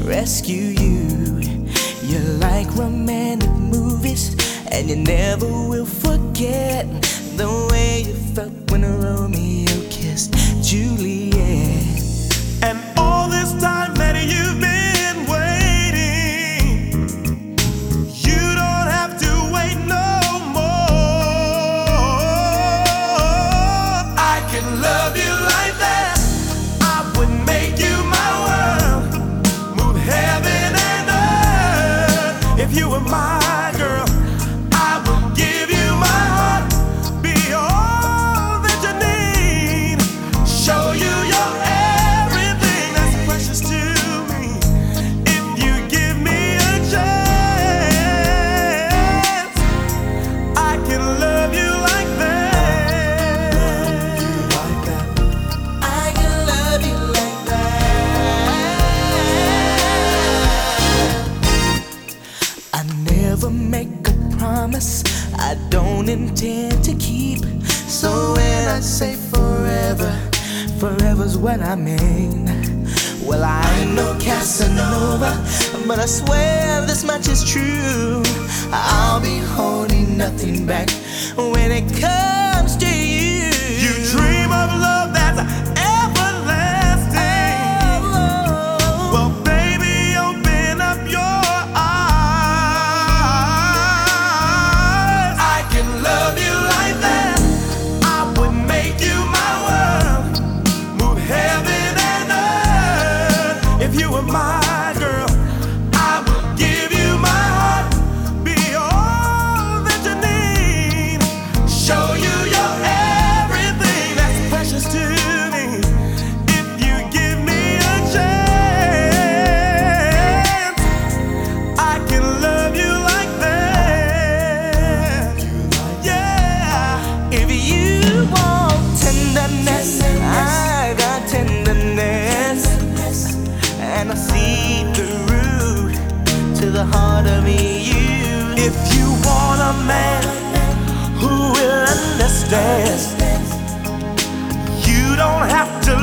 rescue you. You're like romantic movies, and you never will forget the way you felt when Romeo kissed Juliet. And all this time that you've been waiting, you don't have to wait no more. I can love you like that. I would make you my world, move heaven and earth. If you were my girl, I would give you my heart, be all that you need, show you your everything that's precious to me. If you give me a chance, I can love you like that. I can love you like that. I never make a promise I don't intend to keep. So when I say forever, forever's what I mean. Well, I ain't no Casanova, but I swear this much is true. I'll be holding nothing back when it comes to you. You dream of love that's everlasting. Well, baby, open up your eyes. I can love you like that. I would make you my world, move heaven and earth. If you were my girl, I would give you my heart, be all that you need, show you your everything that's precious to me. If you give me a chance, I can love you like that. Yeah. If you want tenderness, I got tenderness, and I see through to the heart of you. If you want a man who will understand, you don't have to